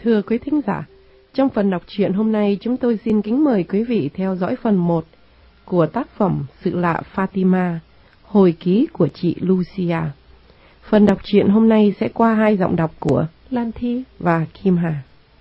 Thưa quý thính giả, trong phần đọc truyện hôm nay chúng tôi xin kính mời quý vị theo dõi phần 1 của tác phẩm Sự lạ Fatima, hồi ký của chị Lucia. Phần đọc truyện hôm nay sẽ qua 2 giọng đọc của Lan Thi và Kim Hà.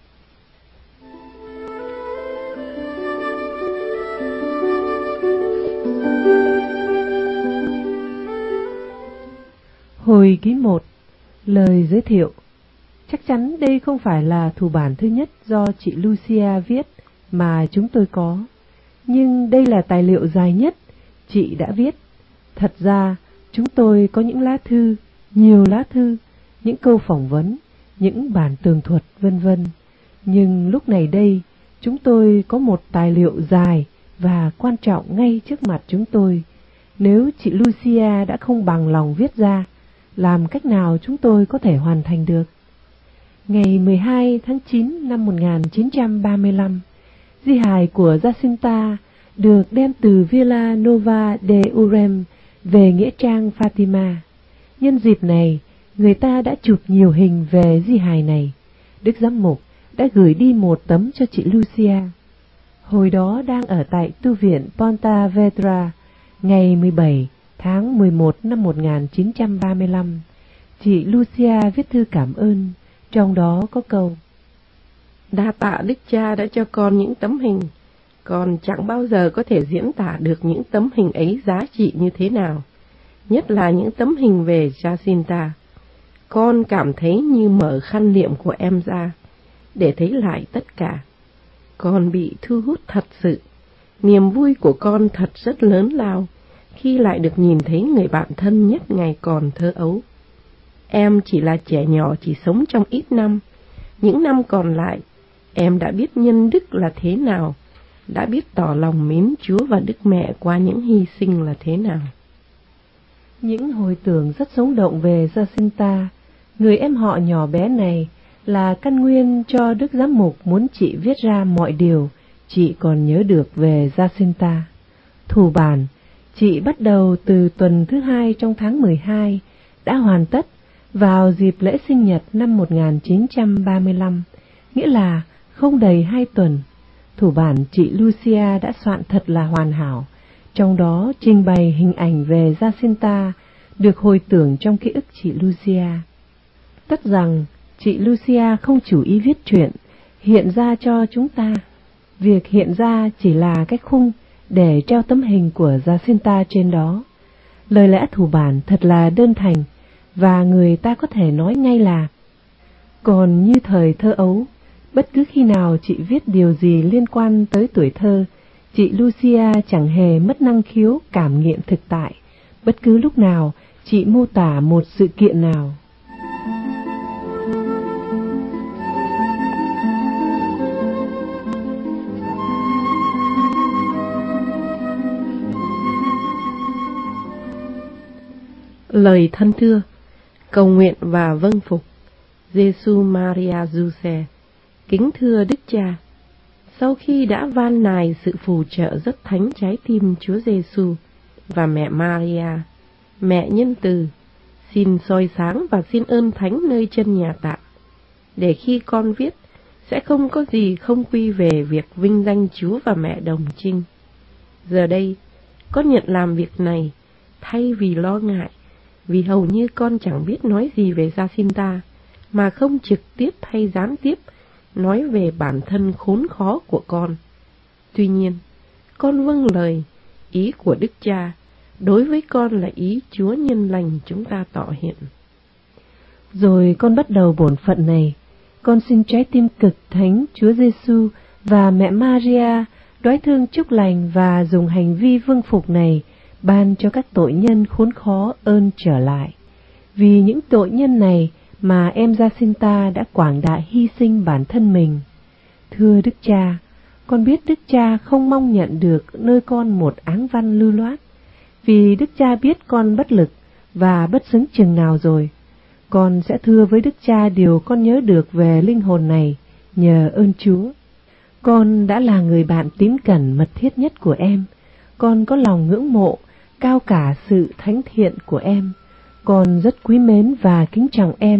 Hồi ký 1. Lời giới thiệu. Chắc chắn đây không phải là thủ bản thứ nhất do chị Lucia viết mà chúng tôi có, nhưng đây là tài liệu dài nhất chị đã viết. Thật ra, chúng tôi có những lá thư, nhiều lá thư, những câu phỏng vấn, những bản tường thuật vân vân. Nhưng lúc này đây, chúng tôi có một tài liệu dài và quan trọng ngay trước mặt chúng tôi. Nếu chị Lucia đã không bằng lòng viết ra, làm cách nào chúng tôi có thể hoàn thành được? Ngày 12 tháng 9 năm 1935, di hài của Jacinta được đem từ Villa Nova de Urem về nghĩa trang Fatima. Nhân dịp này, người ta đã chụp nhiều hình về di hài này. Đức giám mục đã gửi đi một tấm cho chị Lucia. Hồi đó đang ở tại tu viện Ponta Vedra, ngày 17 tháng 11 năm 1935, chị Lucia viết thư cảm ơn, trong đó có câu: Đa tạ Đức Cha đã cho con những tấm hình, con chẳng bao giờ có thể diễn tả được những tấm hình ấy giá trị như thế nào, nhất là những tấm hình về Jacinta. Con cảm thấy như mở khăn liệm của em ra, để thấy lại tất cả. Con bị thu hút thật sự, niềm vui của con thật rất lớn lao, khi lại được nhìn thấy người bạn thân nhất ngày còn thơ ấu. Em chỉ là trẻ nhỏ chỉ sống trong ít năm, những năm còn lại, em đã biết nhân đức là thế nào, đã biết tỏ lòng mến Chúa và Đức Mẹ qua những hy sinh là thế nào. Những hồi tưởng rất sống động về Jacinta, người em họ nhỏ bé này, là căn nguyên cho Đức Giám mục muốn chị viết ra mọi điều chị còn nhớ được về Jacinta. Thủ bản chị bắt đầu từ tuần thứ 2 trong tháng 12, đã hoàn tất vào dịp lễ sinh nhật năm 1935, nghĩa là không đầy 2 tuần. Thủ bản chị Lucia đã soạn thật là hoàn hảo, trong đó trình bày hình ảnh về Jacinta được hồi tưởng trong ký ức chị Lucia. Tất rằng chị Lucia không chủ ý viết truyện hiện ra cho chúng ta. Việc hiện ra chỉ là cái khung để treo tấm hình của Jacinta trên đó. Lời lẽ thủ bản thật là đơn thành, và người ta có thể nói ngay là: còn như thời thơ ấu, bất cứ khi nào chị viết điều gì liên quan tới tuổi thơ, chị Lucia chẳng hề mất năng khiếu cảm nghiệm thực tại, bất cứ lúc nào chị mô tả một sự kiện nào. Lời thân thưa, cầu nguyện và vâng phục. Giêsu Maria Giuse, kính thưa Đức Cha, sau khi đã van nài sự phù trợ rất thánh trái tim Chúa Giêsu và mẹ Maria, mẹ nhân từ, xin soi sáng và xin ơn thánh nơi chân nhà tạm, để khi con viết sẽ không có gì không quy về việc vinh danh Chúa và mẹ đồng trinh. Giờ đây, con nhận làm việc này thay vì lo ngại, vì hầu như con chẳng biết nói gì về Jacinta, mà không trực tiếp hay gián tiếp nói về bản thân khốn khó của con. Tuy nhiên, con vâng lời, ý của Đức Cha, đối với con là ý Chúa nhân lành chúng ta tỏ hiện. Rồi con bắt đầu bổn phận này, con xin trái tim cực thánh Chúa Giêsu và mẹ Maria đoái thương chúc lành và dùng hành vi vâng phục này ban cho các tội nhân khốn khó ơn trở lại. Vì những tội nhân này mà em Jacinta đã quảng đại hy sinh bản thân mình. Thưa Đức Cha, con biết Đức Cha không mong nhận được nơi con một áng văn lưu loát, vì Đức Cha biết con bất lực và bất xứng chừng nào rồi. Con sẽ thưa với Đức Cha điều con nhớ được về linh hồn này nhờ ơn Chúa. Con đã là người bạn tín cẩn mật thiết nhất của em. Con có lòng ngưỡng mộ cao cả sự thánh thiện của em. Con rất quý mến và kính trọng em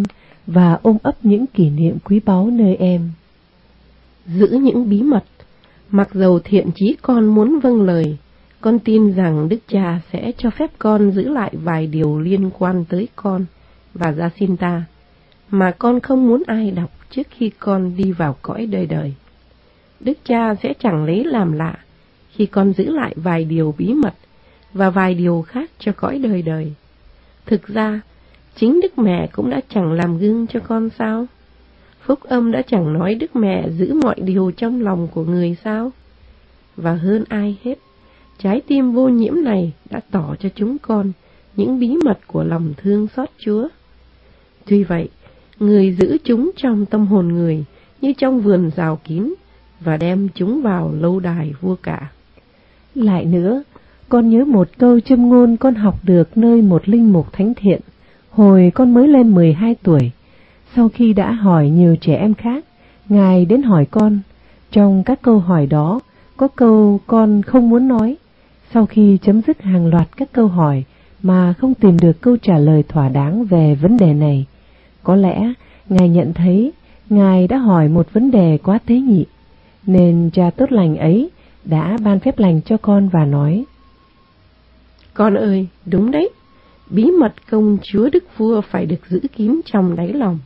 và ôm ấp những kỷ niệm quý báu nơi em. Giữ những bí mật. Mặc dầu thiện chí con muốn vâng lời, con tin rằng Đức Cha sẽ cho phép con giữ lại vài điều liên quan tới con và Jacinta mà con không muốn ai đọc trước khi con đi vào cõi đời đời. Đức Cha sẽ chẳng lấy làm lạ khi con giữ lại vài điều bí mật và vài điều khác cho cõi đời đời. Thực ra, chính Đức Mẹ cũng đã chẳng làm gương cho con sao? Phúc âm đã chẳng nói Đức Mẹ giữ mọi điều trong lòng của người sao? Và hơn ai hết, trái tim vô nhiễm này đã tỏ cho chúng con những bí mật của lòng thương xót Chúa. Tuy vậy, người giữ chúng trong tâm hồn người như trong vườn rào kín và đem chúng vào lâu đài vua cả. Lại nữa, con nhớ một câu châm ngôn con học được nơi một linh mục thánh thiện, hồi con mới lên 12 tuổi. Sau khi đã hỏi nhiều trẻ em khác, Ngài đến hỏi con. Trong các câu hỏi đó, có câu con không muốn nói. Sau khi chấm dứt hàng loạt các câu hỏi mà không tìm được câu trả lời thỏa đáng về vấn đề này, có lẽ Ngài nhận thấy Ngài đã hỏi một vấn đề quá tế nhị, nên Cha tốt lành ấy đã ban phép lành cho con và nói: Con ơi, đúng đấy, bí mật công chúa Đức Vua phải được giữ kín trong đáy lòng.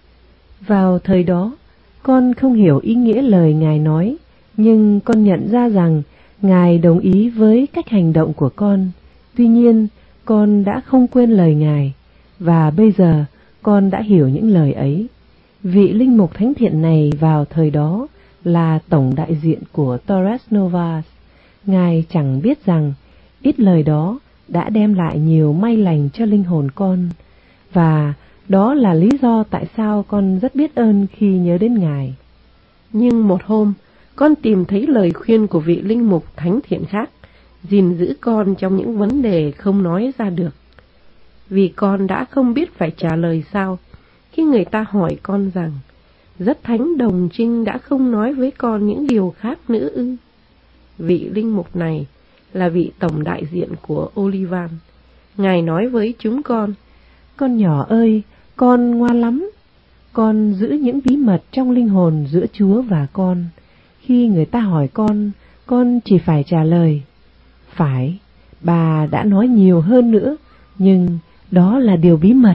Vào thời đó, con không hiểu ý nghĩa lời Ngài nói, nhưng con nhận ra rằng Ngài đồng ý với cách hành động của con. Tuy nhiên, con đã không quên lời Ngài, và bây giờ con đã hiểu những lời ấy. Vị linh mục thánh thiện này vào thời đó là tổng đại diện của Torres Novas. Ngài chẳng biết rằng ít lời đó đã đem lại nhiều may lành cho linh hồn con, và đó là lý do tại sao con rất biết ơn khi nhớ đến Ngài. Nhưng một hôm, con tìm thấy lời khuyên của vị linh mục thánh thiện khác, gìn giữ con trong những vấn đề không nói ra được. Vì con đã không biết phải trả lời sao khi người ta hỏi con rằng, rất thánh đồng trinh đã không nói với con những điều khác nữa ư? Vị linh mục này là vị tổng đại diện của Olivan. Ngài nói với chúng con nhỏ ơi, con ngoan lắm. Con giữ những bí mật trong linh hồn giữa Chúa và con. Khi người ta hỏi con chỉ phải trả lời: phải, bà đã nói nhiều hơn nữa, nhưng đó là điều bí mật.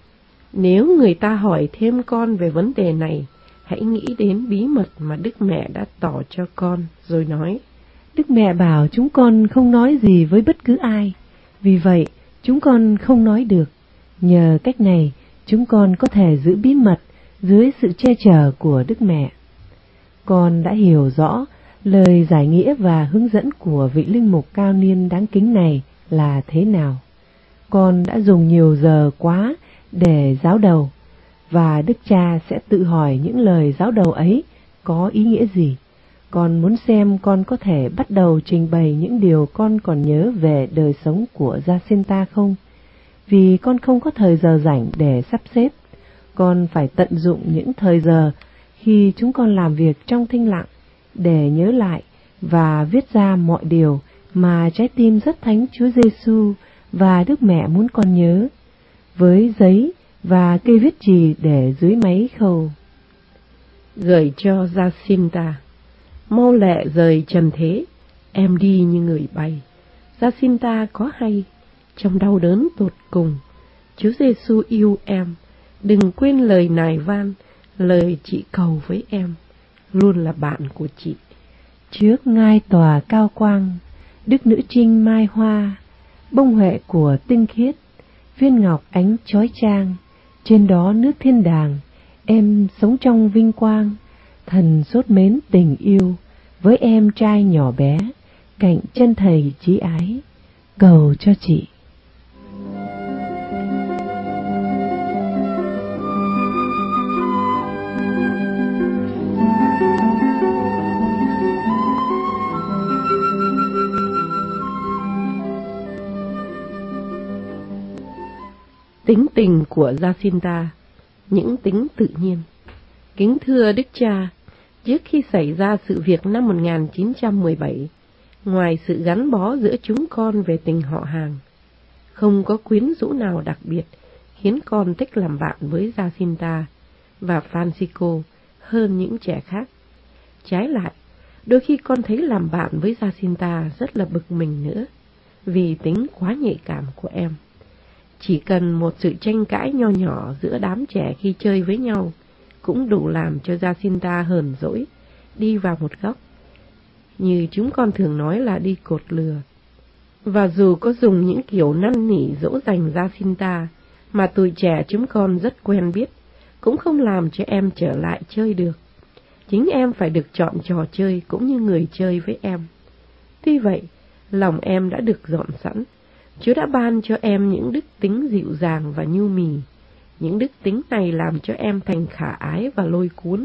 Nếu người ta hỏi thêm con về vấn đề này, hãy nghĩ đến bí mật mà Đức Mẹ đã tỏ cho con, rồi nói: Đức Mẹ bảo chúng con không nói gì với bất cứ ai, vì vậy chúng con không nói được. Nhờ cách này, chúng con có thể giữ bí mật dưới sự che chở của Đức Mẹ. Con đã hiểu rõ lời giải nghĩa và hướng dẫn của vị linh mục cao niên đáng kính này là thế nào. Con đã dùng nhiều giờ quá để giáo đầu, và Đức Cha sẽ tự hỏi những lời giáo đầu ấy có ý nghĩa gì. Con muốn xem con có thể bắt đầu trình bày những điều con còn nhớ về đời sống của Jacinta không? Vì con không có thời giờ rảnh để sắp xếp. Con phải tận dụng những thời giờ khi chúng con làm việc trong thinh lặng để nhớ lại và viết ra mọi điều mà trái tim rất thánh Chúa Giêsu và Đức Mẹ muốn con nhớ, với giấy và cây viết chì để dưới máy khâu. Gửi cho Jacinta. Mau lẹ rời trần thế, em đi như người bay. Jacinta có hay, trong đau đớn tột cùng, Chúa Giêsu yêu em. Đừng quên lời nài van, lời chị cầu với em, luôn là bạn của chị. Trước ngai tòa cao quang, Đức Nữ Trinh mai hoa, bông huệ của tinh khiết, viên ngọc ánh chói chang, trên đó nước thiên đàng, em sống trong vinh quang. Thần sốt mến tình yêu với em trai nhỏ bé, cạnh chân thầy chí ái, cầu cho chị. Tính tình của Jacinta, những tính tự nhiên. Kính thưa Đức Cha, trước khi xảy ra sự việc năm 1917, ngoài sự gắn bó giữa chúng con về tình họ hàng, không có quyến rũ nào đặc biệt khiến con thích làm bạn với Jacinta và Francisco hơn những trẻ khác. Trái lại, đôi khi con thấy làm bạn với Jacinta rất là bực mình nữa, vì tính quá nhạy cảm của em. Chỉ cần một sự tranh cãi nho nhỏ giữa đám trẻ khi chơi với nhau cũng đủ làm cho Jacinta hờn dỗi, đi vào một góc, như chúng con thường nói là đi cột lừa. Và dù có dùng những kiểu năn nỉ dỗ dành Jacinta mà tuổi trẻ chúng con rất quen biết, cũng không làm cho em trở lại chơi được. Chính em phải được chọn trò chơi cũng như người chơi với em. Tuy vậy, lòng em đã được dọn sẵn. Chúa đã ban cho em những đức tính dịu dàng và nhu mì. Những đức tính này làm cho em thành khả ái và lôi cuốn.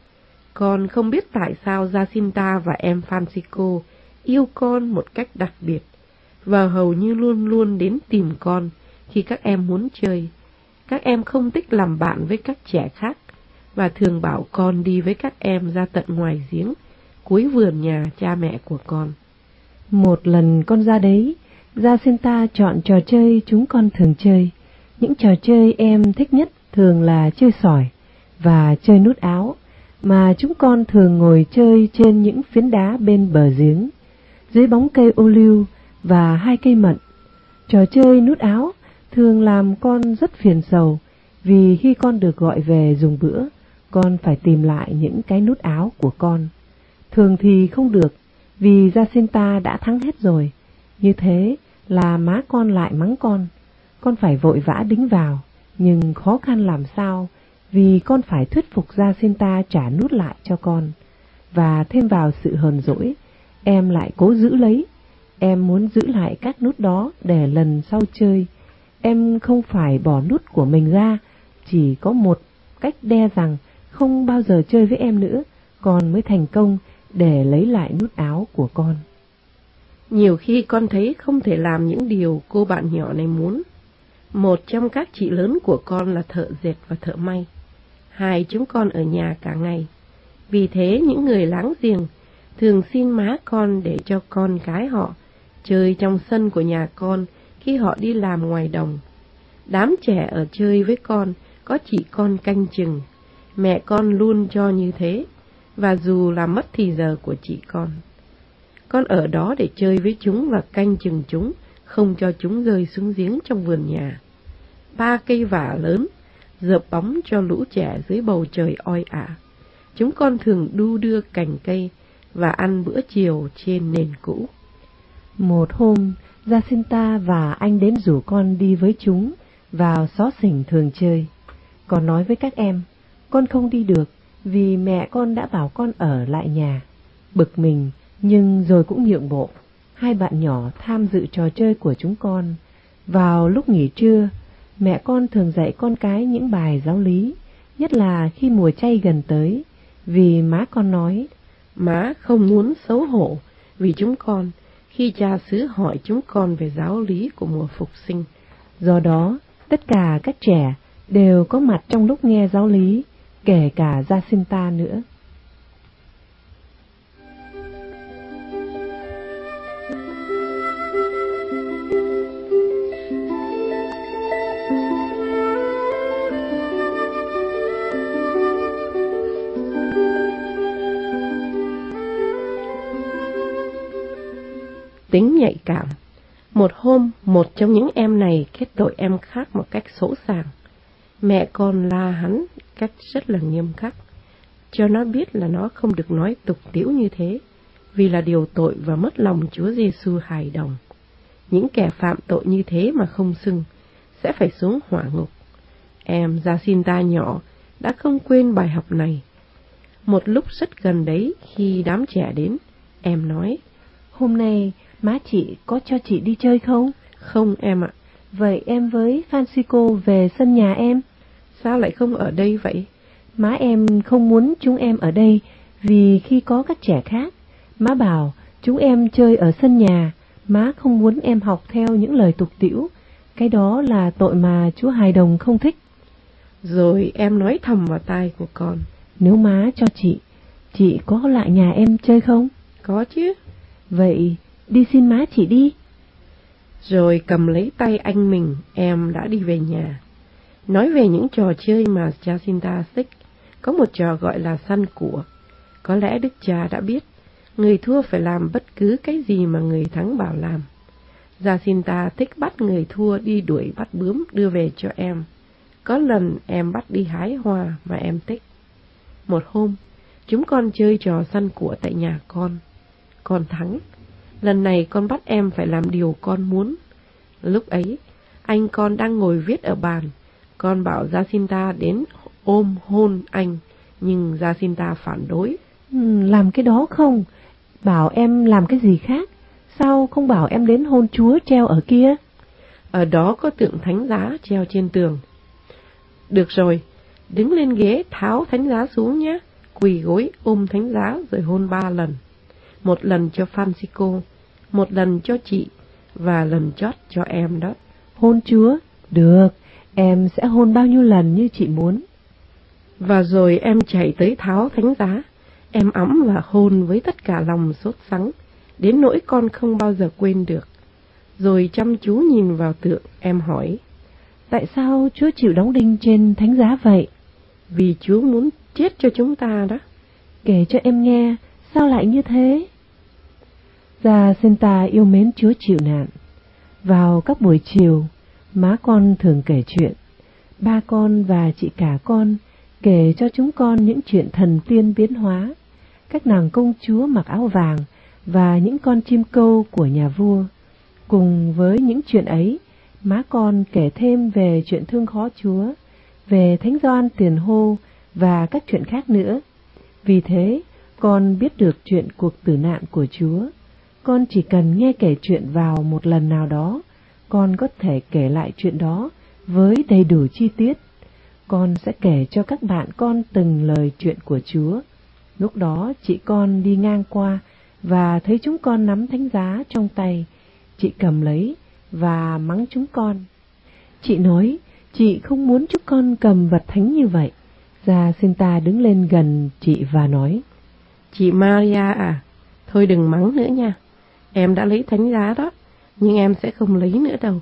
Con không biết tại sao Jacinta và em Francisco yêu con một cách đặc biệt, và hầu như luôn luôn đến tìm con khi các em muốn chơi. Các em không thích làm bạn với các trẻ khác, và thường bảo con đi với các em ra tận ngoài giếng, cuối vườn nhà cha mẹ của con. Một lần con ra đấy, Jacinta chọn trò chơi chúng con thường chơi. Những trò chơi em thích nhất thường là chơi sỏi và chơi nút áo, mà chúng con thường ngồi chơi trên những phiến đá bên bờ giếng, dưới bóng cây ô liu và 2 cây mận. Trò chơi nút áo thường làm con rất phiền sầu, vì khi con được gọi về dùng bữa, con phải tìm lại những cái nút áo của con. Thường thì không được, vì Jacinta đã thắng hết rồi. Như thế là má con lại mắng con phải vội vã đính vào, nhưng khó khăn làm sao, vì con phải thuyết phục Jacinta trả nút lại cho con. Và thêm vào sự hờn dỗi, em lại cố giữ lấy. Em muốn giữ lại các nút đó để lần sau chơi. Em không phải bỏ nút của mình ra, chỉ có một cách đe rằng không bao giờ chơi với em nữa, con mới thành công để lấy lại nút áo của con. Nhiều khi con thấy không thể làm những điều cô bạn nhỏ này muốn. Một trong các chị lớn của con là thợ dệt và thợ may. Hai chúng con ở nhà cả ngày. Vì thế những người láng giềng thường xin má con để cho con cái họ chơi trong sân của nhà con khi họ đi làm ngoài đồng. Đám trẻ ở chơi với con có chị con canh chừng. Mẹ con luôn cho như thế, và dù là mất thì giờ của chị con ở đó để chơi với chúng và canh chừng chúng, không cho chúng rơi xuống giếng trong vườn nhà. 3 cây vả lớn dợp bóng cho lũ trẻ dưới bầu trời oi ả. Chúng con thường đu đưa cành cây và ăn bữa chiều trên nền cũ. Một hôm, Jacinta và anh đến rủ con đi với chúng vào xó xỉnh thường chơi. Con nói với các em, con không đi được vì mẹ con đã bảo con ở lại nhà. Bực mình, nhưng rồi cũng nhượng bộ. Hai bạn nhỏ tham dự trò chơi của chúng con. Vào lúc nghỉ trưa, mẹ con thường dạy con cái những bài giáo lý, nhất là khi mùa chay gần tới, vì má con nói, má không muốn xấu hổ vì chúng con khi cha xứ hỏi chúng con về giáo lý của mùa phục sinh. Do đó, tất cả các trẻ đều có mặt trong lúc nghe giáo lý, kể cả Jacinta nữa. Tính nhạy cảm. Một hôm, một trong những em này kết tội em khác một cách sỗ sàng. Mẹ con la hắn cách rất là nghiêm khắc, cho nó biết là nó không được nói tục tĩu như thế, vì là điều tội và mất lòng Chúa Giêsu hài đồng. Những kẻ phạm tội như thế mà không xưng sẽ phải xuống hỏa ngục. Em Jacinta nhỏ đã không quên bài học này. Một lúc rất gần đấy, khi đám trẻ đến, em nói, hôm nay má chị có cho chị đi chơi không? Không em ạ. Vậy em với Francisco về sân nhà em. Sao lại không ở đây vậy? Má em không muốn chúng em ở đây, vì khi có các trẻ khác, má bảo chúng em chơi ở sân nhà. Má không muốn em học theo những lời tục tĩu. Cái đó là tội mà Chúa hài đồng không thích. Rồi em nói thầm vào tai của con, nếu má cho chị có lại nhà em chơi không? Có chứ. Vậy đi xin má chị đi. Rồi cầm lấy tay anh mình, em đã đi về nhà. Nói về những trò chơi mà Jacinta thích, có một trò gọi là săn của. Có lẽ đức cha đã biết, người thua phải làm bất cứ cái gì mà người thắng bảo làm. Jacinta thích bắt người thua đi đuổi bắt bướm đưa về cho em. Có lần em bắt đi hái hoa mà em thích. Một hôm, chúng con chơi trò săn của tại nhà con. Con thắng. Lần này con bắt em phải làm điều con muốn. Lúc ấy, anh con đang ngồi viết ở bàn. Con bảo Jacinta đến ôm hôn anh, nhưng Jacinta phản đối. Làm cái đó không? Bảo em làm cái gì khác? Sao không bảo em đến hôn Chúa treo ở kia? Ở đó có tượng thánh giá treo trên tường. Được rồi, đứng lên ghế tháo thánh giá xuống nhé. Quỳ gối ôm thánh giá rồi hôn 3 lần. Một lần cho Francisco, một lần cho chị, và lần chót cho em đó. Hôn Chúa? Được, em sẽ hôn bao nhiêu lần như chị muốn. Và rồi em chạy tới tháo thánh giá. Em ẵm và hôn với tất cả lòng sốt sắng, đến nỗi con không bao giờ quên được. Rồi chăm chú nhìn vào tượng, em hỏi: tại sao Chúa chịu đóng đinh trên thánh giá vậy? Vì Chúa muốn chết cho chúng ta đó. Kể cho em nghe, sao lại như thế? Jacinta yêu mến Chúa chịu nạn. Vào các buổi chiều, má con thường kể chuyện. Ba con và chị cả con kể cho chúng con những chuyện thần tiên biến hóa, các nàng công chúa mặc áo vàng và những con chim câu của nhà vua. Cùng với những chuyện ấy, má con kể thêm về chuyện thương khó Chúa, về Thánh Gioan Tiền Hô và các chuyện khác nữa. Vì thế, con biết được chuyện cuộc tử nạn của Chúa. Con chỉ cần nghe kể chuyện vào một lần nào đó, con có thể kể lại chuyện đó với đầy đủ chi tiết. Con sẽ kể cho các bạn con từng lời chuyện của Chúa. Lúc đó chị con đi ngang qua và thấy chúng con nắm thánh giá trong tay. Chị cầm lấy và mắng chúng con. Chị nói chị không muốn chúng con cầm vật thánh như vậy. Jacinta đứng lên gần chị và nói: chị Maria à, thôi đừng mắng nữa nha. Em đã lấy thánh giá đó, nhưng em sẽ không lấy nữa đâu.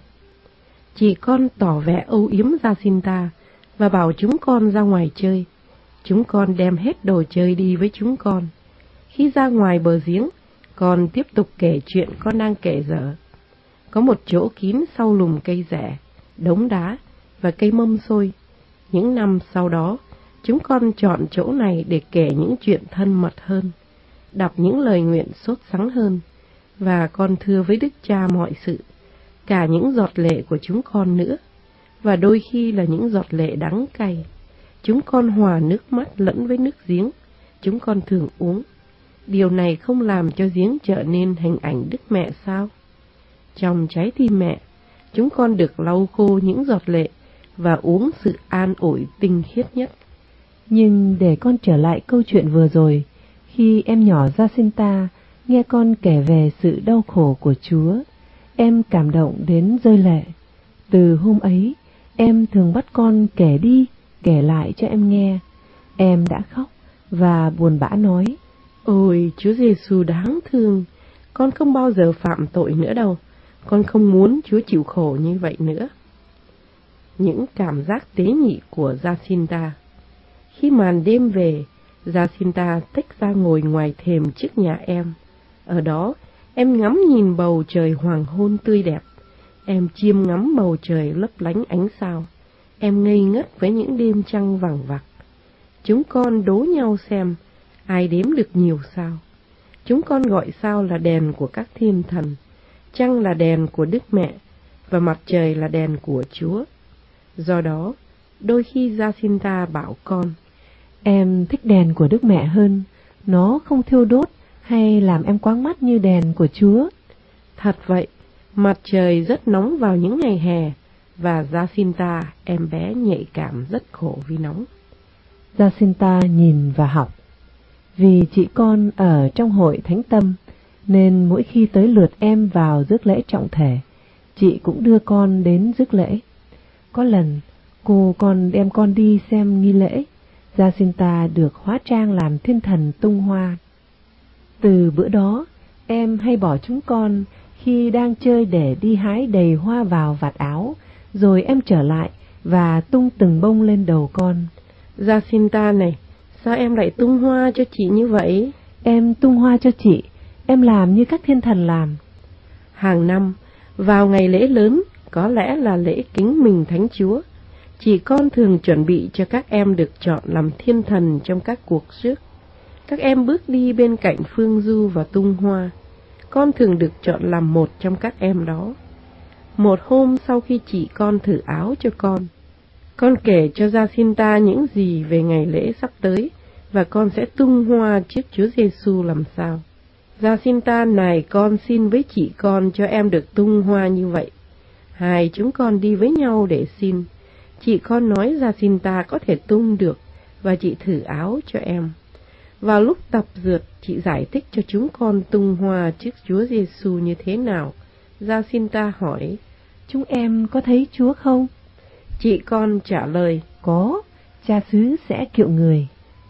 Chị con tỏ vẻ âu yếm Jacinta và bảo chúng con ra ngoài chơi. Chúng con đem hết đồ chơi đi với chúng con. Khi ra ngoài bờ giếng, con tiếp tục kể chuyện con đang kể dở. Có một chỗ kín sau lùm cây rẻ, đống đá và cây mâm xôi. Những năm sau đó, chúng con chọn chỗ này để kể những chuyện thân mật hơn, đọc những lời nguyện sốt sắng hơn, và con thưa với Đức Cha mọi sự, cả những giọt lệ của chúng con nữa, và đôi khi là những giọt lệ đắng cay. Chúng con hòa nước mắt lẫn với nước giếng, chúng con thường uống. Điều này không làm cho giếng trở nên hình ảnh Đức Mẹ sao? Trong trái tim mẹ, chúng con được lau khô những giọt lệ và uống sự an ủi tinh khiết nhất. Nhưng để con trở lại câu chuyện vừa rồi, khi em nhỏ Jacinta nghe con kể về sự đau khổ của Chúa, em cảm động đến rơi lệ. Từ hôm ấy, em thường bắt con kể đi, kể lại cho em nghe. Em đã khóc và buồn bã nói: ôi Chúa Giêsu đáng thương, con không bao giờ phạm tội nữa đâu. Con không muốn Chúa chịu khổ như vậy nữa. Những cảm giác tế nhị của Jacinta. Khi màn đêm về, Jacinta thích ra ngồi ngoài thềm trước nhà em. Ở đó, em ngắm nhìn bầu trời hoàng hôn tươi đẹp. Em chiêm ngắm bầu trời lấp lánh ánh sao. Em ngây ngất với những đêm trăng vằng vặc. Chúng con đố nhau xem ai đếm được nhiều sao. Chúng con gọi sao là đèn của các thiên thần, trăng là đèn của Đức Mẹ, và mặt trời là đèn của Chúa. Do đó, đôi khi Jacinta bảo con: em thích đèn của Đức Mẹ hơn, nó không thiêu đốt hay làm em quáng mắt như đèn của Chúa. Thật vậy, mặt trời rất nóng vào những ngày hè, và Jacinta, em bé nhạy cảm rất khổ vì nóng. Jacinta nhìn và học. Vì chị con ở trong hội thánh tâm, nên mỗi khi tới lượt em vào rước lễ trọng thể, chị cũng đưa con đến rước lễ. Có lần, cô còn đem con đi xem nghi lễ. Jacinta được hóa trang làm thiên thần tung hoa. Từ bữa đó, em hay bỏ chúng con khi đang chơi để đi hái đầy hoa vào vạt áo, rồi em trở lại và tung từng bông lên đầu con. Jacinta này, sao em lại tung hoa cho chị như vậy? Em tung hoa cho chị, em làm như các thiên thần làm. Hàng năm, vào ngày lễ lớn, có lẽ là lễ kính mừng Thánh Chúa, chị con thường chuẩn bị cho các em được chọn làm thiên thần trong các cuộc rước. Các em bước đi bên cạnh phương du và tung hoa. Con thường được chọn làm một trong các em đó. Một hôm sau khi chị con thử áo cho con kể cho Jacinta những gì về ngày lễ sắp tới, và con sẽ tung hoa trước Chúa Giêsu làm sao. Jacinta này, con xin với chị con cho em được tung hoa như vậy. Hai chúng con đi với nhau để xin. Chị con nói Jacinta có thể tung được, và chị thử áo cho em. Vào lúc tập dượt, chị giải thích cho chúng con tung hoa trước Chúa Giêsu như thế nào. Jacinta hỏi, chúng em có thấy Chúa không? Chị con trả lời, có, cha xứ sẽ kiệu người.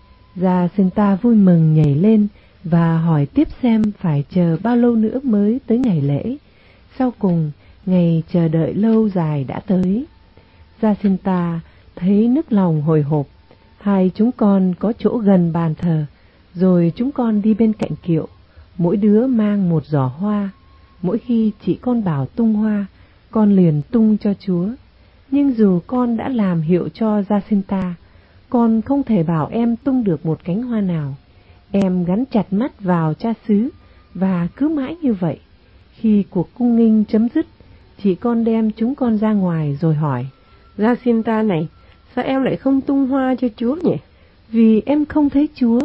Jacinta vui mừng nhảy lên và hỏi tiếp xem phải chờ bao lâu nữa mới tới ngày lễ. Sau cùng, ngày chờ đợi lâu dài đã tới. Jacinta thấy nức lòng hồi hộp. Hai chúng con có chỗ gần bàn thờ, rồi chúng con đi bên cạnh kiệu, mỗi đứa mang một giỏ hoa. Mỗi khi chị con bảo tung hoa, con liền tung cho Chúa. Nhưng dù con đã làm hiệu cho Jacinta, con không thể bảo em tung được một cánh hoa nào. Em gắn chặt mắt vào cha xứ, và cứ mãi như vậy. Khi cuộc cung nghinh chấm dứt, chị con đem chúng con ra ngoài rồi hỏi, Jacinta này, sao em lại không tung hoa cho Chúa nhỉ? Vì em không thấy Chúa.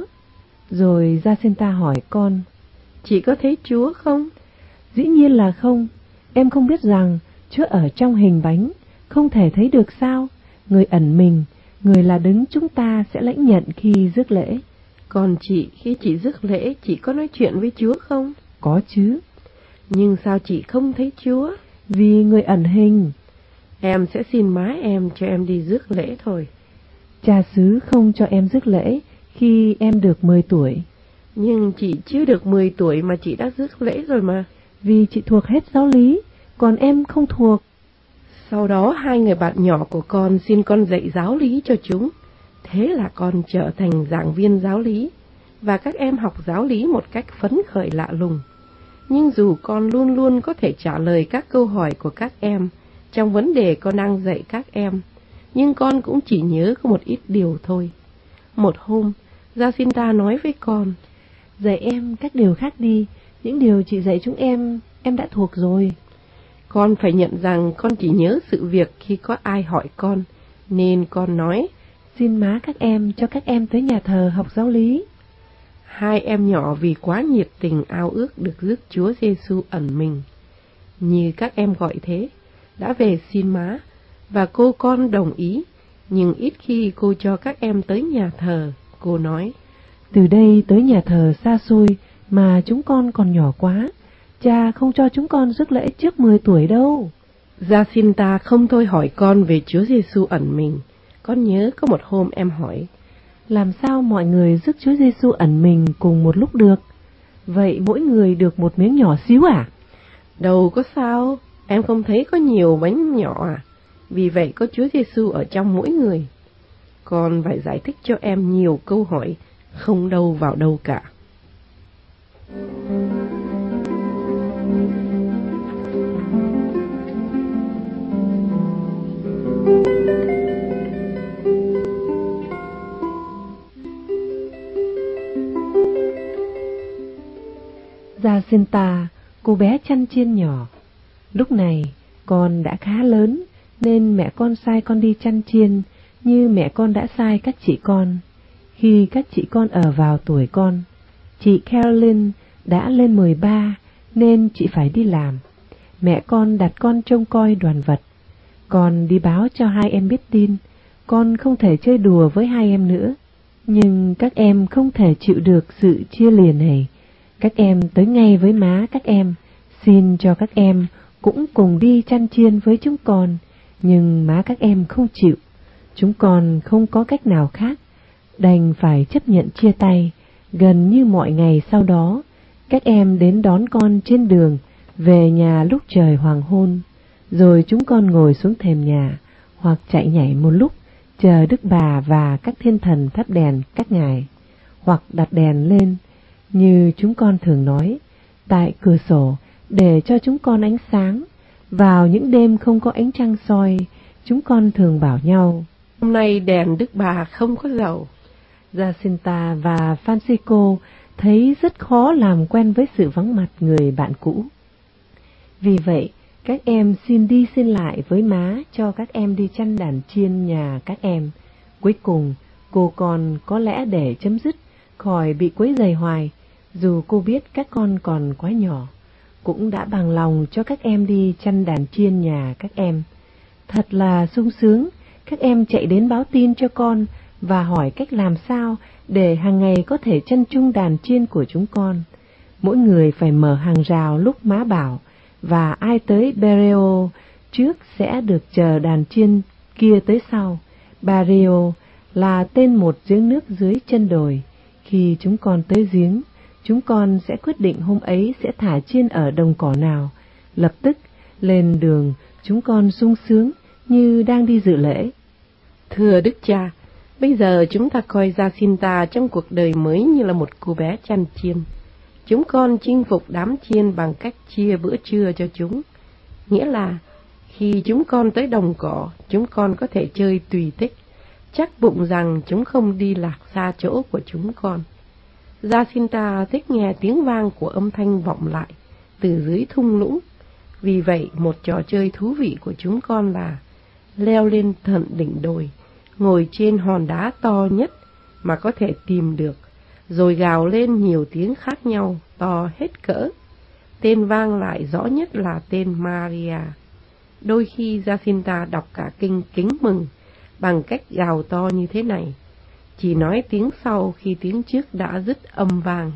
Rồi Jacinta hỏi con, chị có thấy Chúa không? Dĩ nhiên là không. Em không biết rằng Chúa ở trong hình bánh, không thể thấy được sao? Người ẩn mình, người là đấng chúng ta sẽ lãnh nhận khi rước lễ. Còn chị, khi chị rước lễ, chị có nói chuyện với Chúa không? Có chứ. Nhưng sao chị không thấy Chúa? Vì người ẩn hình. Em sẽ xin má em cho em đi rước lễ thôi. Cha xứ không cho em rước lễ khi em được 10 tuổi. Nhưng chị chưa được 10 tuổi mà chị đã rước lễ rồi mà. Vì chị thuộc hết giáo lý, còn em không thuộc. Sau đó hai người bạn nhỏ của con xin con dạy giáo lý cho chúng. Thế là con trở thành giảng viên giáo lý, và các em học giáo lý một cách phấn khởi lạ lùng. Nhưng dù con luôn luôn có thể trả lời các câu hỏi của các em trong vấn đề con đang dạy các em, nhưng con cũng chỉ nhớ có một ít điều thôi. Một hôm, Jacinta nói với con, dạy em các điều khác đi, những điều chị dạy chúng em đã thuộc rồi. Con phải nhận rằng con chỉ nhớ sự việc khi có ai hỏi con, nên con nói, xin má các em cho các em tới nhà thờ học giáo lý. Hai em nhỏ vì quá nhiệt tình ao ước được rước Chúa Giêsu ẩn mình, như các em gọi thế, đã về xin má, và cô con đồng ý. Nhưng ít khi cô cho các em tới nhà thờ. Cô nói, từ đây tới nhà thờ xa xôi mà chúng con còn nhỏ quá, cha không cho chúng con rước lễ trước 10 tuổi đâu. Jacinta không thôi hỏi con về Chúa Giêsu ẩn mình. Con nhớ có một hôm em hỏi, làm sao mọi người rước Chúa Giêsu ẩn mình cùng một lúc được? Vậy mỗi người được một miếng nhỏ xíu à? Đâu có sao, em không thấy có nhiều bánh nhỏ à? Vì vậy có Chúa Giêsu ở trong mỗi người. Con phải giải thích cho em nhiều câu hỏi không đâu vào đâu cả. Jacinta, cô bé chăn chiên nhỏ. Lúc này con đã khá lớn, nên mẹ con sai con đi chăn chiên như mẹ con đã sai các chị con. Khi các chị con ở vào tuổi con, chị Caroline đã lên 13 nên chị phải đi làm. Mẹ con đặt con trông coi đoàn vật. Con đi báo cho hai em biết tin, con không thể chơi đùa với hai em nữa. Nhưng các em không thể chịu được sự chia lìa này. Các em tới ngay với má các em, xin cho các em cũng cùng đi chăn chiên với chúng con. Nhưng má các em không chịu. Chúng con không có cách nào khác, đành phải chấp nhận chia tay. Gần như mọi ngày sau đó, các em đến đón con trên đường về nhà lúc trời hoàng hôn. Rồi chúng con ngồi xuống thềm nhà, hoặc chạy nhảy một lúc chờ Đức Bà và các thiên thần thắp đèn các ngài, hoặc đặt đèn lên như chúng con thường nói tại cửa sổ để cho chúng con ánh sáng. Vào những đêm không có ánh trăng soi, chúng con thường bảo nhau: hôm nay đèn Đức Bà không có dầu. Jacinta và Francisco thấy rất khó làm quen với sự vắng mặt người bạn cũ. Vì vậy, các em xin đi xin lại với má cho các em đi chăn đàn chiên nhà các em. Cuối cùng, cô con có lẽ để chấm dứt khỏi bị quấy rầy hoài, dù cô biết các con còn quá nhỏ, cũng đã bằng lòng cho các em đi chăn đàn chiên nhà các em. Thật là sung sướng, các em chạy đến báo tin cho con và hỏi cách làm sao để hàng ngày có thể chăn chung đàn chiên của chúng con. Mỗi người phải mở hàng rào lúc má bảo, và ai tới Barrio trước sẽ được chờ đàn chiên kia tới sau. Barrio là tên một giếng nước dưới chân đồi. Khi chúng con tới giếng, chúng con sẽ quyết định hôm ấy sẽ thả chiên ở đồng cỏ nào. Lập tức lên đường, chúng con sung sướng như đang đi dự lễ. Thưa Đức Cha, bây giờ chúng ta coi Jacinta trong cuộc đời mới như là một cô bé chăn chiên. Chúng con chinh phục đám chiên bằng cách chia bữa trưa cho chúng. Nghĩa là khi chúng con tới đồng cỏ, chúng con có thể chơi tùy thích, chắc bụng rằng chúng không đi lạc xa chỗ của chúng con. Jacinta thích nghe tiếng vang của âm thanh vọng lại từ dưới thung lũng. Vì vậy, một trò chơi thú vị của chúng con là leo lên tận đỉnh đồi, ngồi trên hòn đá to nhất mà có thể tìm được, rồi gào lên nhiều tiếng khác nhau, to hết cỡ. Tên vang lại rõ nhất là tên Maria. Đôi khi Jacinta đọc cả kinh kính mừng bằng cách gào to như thế này, chỉ nói tiếng sau khi tiếng trước đã dứt âm vang.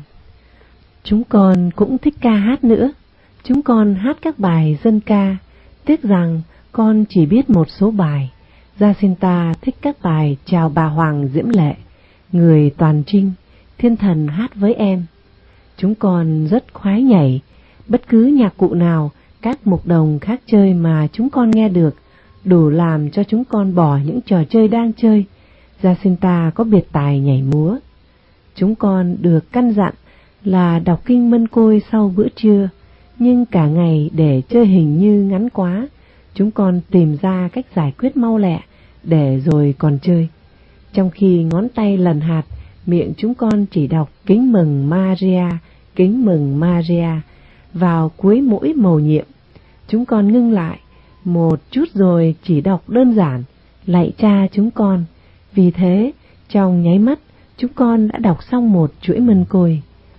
Chúng con cũng thích ca hát nữa. Chúng con hát các bài dân ca. Tiếc rằng con chỉ biết một số bài. Jacinta thích các bài chào bà Hoàng Diễm Lệ, người toàn trinh, thiên thần hát với em. Chúng con rất khoái nhảy. Bất cứ nhạc cụ nào các mục đồng khác chơi mà chúng con nghe được, đủ làm cho chúng con bỏ những trò chơi đang chơi. Jacinta có biệt tài nhảy múa. Chúng con được căn dặn là đọc kinh Mân Côi sau bữa trưa, nhưng cả ngày để chơi hình như ngắn quá, chúng con tìm ra cách giải quyết mau lẹ để rồi còn chơi. Trong khi ngón tay lần hạt, miệng chúng con chỉ đọc kính mừng Maria, kính mừng Maria vào cuối mỗi mầu nhiệm. Chúng con ngưng lại một chút rồi chỉ đọc đơn giản lạy cha chúng con. Vì thế, trong nháy mắt, chúng con đã đọc xong một chuỗi Mân Côi.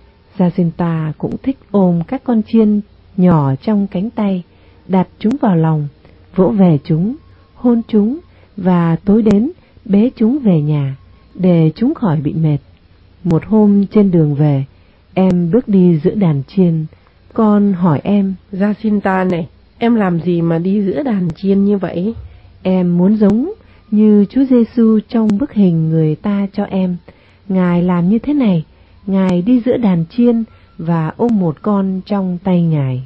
Jacinta cũng thích ôm các con chiên nhỏ trong cánh tay, đặt chúng vào lòng, vỗ về chúng, hôn chúng và tối đến bế chúng về nhà để chúng khỏi bị mệt. Một hôm trên đường về, em bước đi giữa đàn chiên. Con hỏi em: Jacinta này, em làm gì mà đi giữa đàn chiên như vậy? Em muốn giống như Chúa Giêsu trong bức hình người ta cho em. Ngài làm như thế này, Ngài đi giữa đàn chiên và ôm một con trong tay Ngài.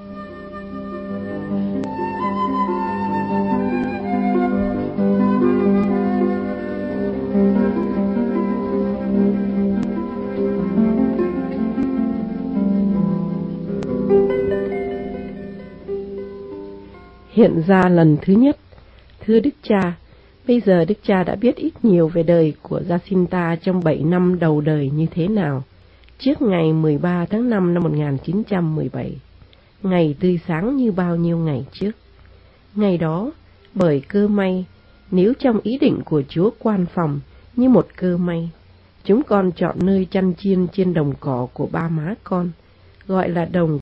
Hiện ra lần thứ nhất. Thưa Đức Cha, bây giờ Đức Cha đã biết ít nhiều về đời của Jacinta trong 7 năm đầu đời như thế nào. Trước ngày 13 tháng 5 năm 1917, ngày tươi sáng như bao nhiêu ngày trước. Ngày đó, bởi cơ may, nếu trong ý định của Chúa Quan Phòng như một cơ may, chúng con chọn nơi chăn chiên trên đồng cỏ của ba má con, gọi là đồng